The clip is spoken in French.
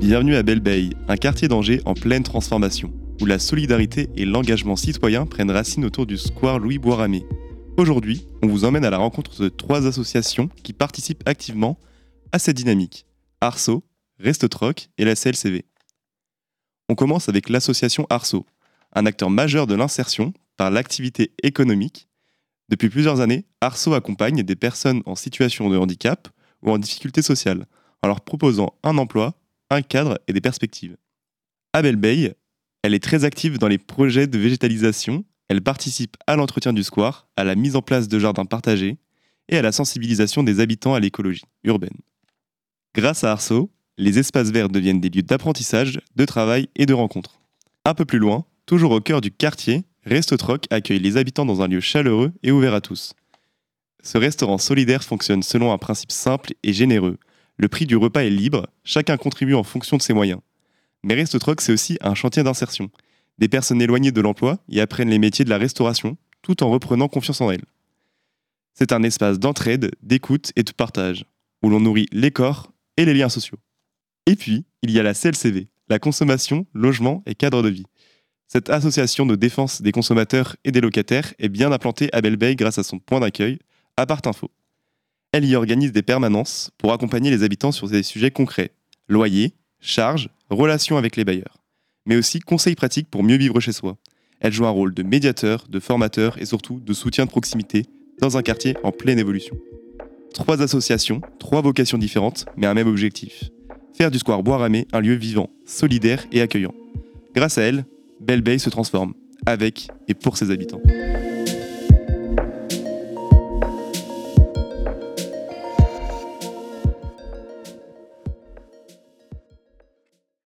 Bienvenue à Belle-Bay, un quartier d'Angers en pleine transformation, où la solidarité et l'engagement citoyen prennent racine autour du square Louis Boisramé. Aujourd'hui, on vous emmène à la rencontre de 3 associations qui participent activement à cette dynamique. Arso, Restotroc et la CLCV. On commence avec l'association Arso, un acteur majeur de l'insertion par l'activité économique. Depuis plusieurs années, Arso accompagne des personnes en situation de handicap ou en difficulté sociale, en leur proposant un emploi, un cadre et des perspectives. À Belle-Bay, elle est très active dans les projets de végétalisation, elle participe à l'entretien du square, à la mise en place de jardins partagés et à la sensibilisation des habitants à l'écologie urbaine. Grâce à Arso, les espaces verts deviennent des lieux d'apprentissage, de travail et de rencontres. Un peu plus loin, toujours au cœur du quartier, Restotroc accueille les habitants dans un lieu chaleureux et ouvert à tous. Ce restaurant solidaire fonctionne selon un principe simple et généreux. Le prix du repas est libre, chacun contribue en fonction de ses moyens. Mais Restotroc, c'est aussi un chantier d'insertion. Des personnes éloignées de l'emploi y apprennent les métiers de la restauration, tout en reprenant confiance en elles. C'est un espace d'entraide, d'écoute et de partage, où l'on nourrit les corps et les liens sociaux. Et puis, il y a la CLCV, la consommation, logement et cadre de vie. Cette association de défense des consommateurs et des locataires est bien implantée à Belle-Bay grâce à son point d'accueil, Appart Info. Elle y organise des permanences pour accompagner les habitants sur des sujets concrets, loyer, charges, relations avec les bailleurs, mais aussi conseils pratiques pour mieux vivre chez soi. Elle joue un rôle de médiateur, de formateur et surtout de soutien de proximité dans un quartier en pleine évolution. 3 associations, 3 vocations différentes, mais un même objectif. Faire du square Boisramé un lieu vivant, solidaire et accueillant. Grâce à elle, Belle-Bay se transforme, avec et pour ses habitants.